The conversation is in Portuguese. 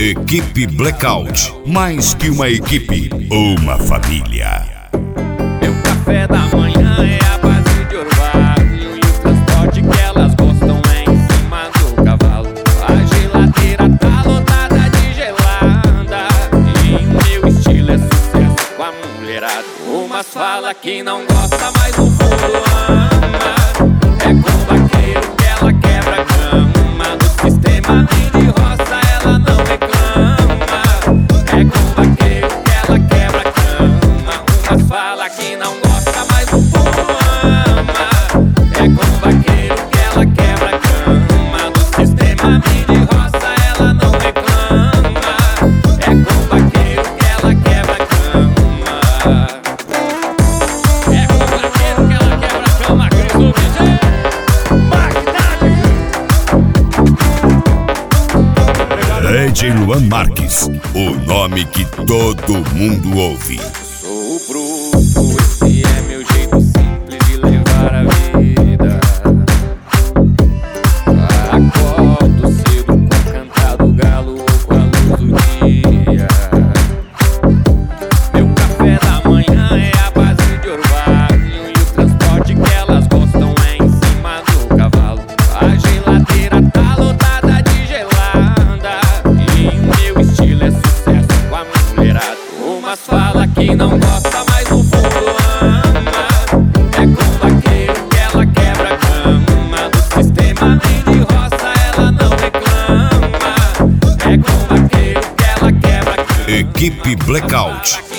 Equipe Blackout. Mais que uma equipe, uma família. Meu café da manhã é a base de orvalho, e o transporte que elas gostam é em cima do cavalo. A geladeira tá lotada de gelada, e meu estilo é sucesso com a mulherada. Umas fala que não gosta, mas no fundo ama. É com o vaqueiro que ela quebra a cama, do sistema de roça ela não reclama. É com o vaqueiro que ela quebra a cama. Umas fala que não gosta, mas no fundo ama. É com o vaqueiro que ela quebra a cama, do sistema de roça ela não reclama. É com o vaqueiro que ela quebra a cama. É com o vaqueiro que ela quebra a cama, Cris do DJ Ed Luan Marques, o nome que todo mundo ouve. Sou o bruto, esse é meu jeito simples de levar a vida. Acordo cedo com o cantar do galo ou com a luz do dia. Meu café da manhã é a base de orvalho, e o transporte que elas gostam é em cima do cavalo. A geladeira tá lotada de gelada, e meu estilo é sucesso com a mulherada. Umas fala que não gosta, mas no fundo ama. É com o vaqueiro que ela quebra a cama, do sistema de roça ela não reclama. É com o vaqueiro que ela quebra a cama. Equipe Blackout.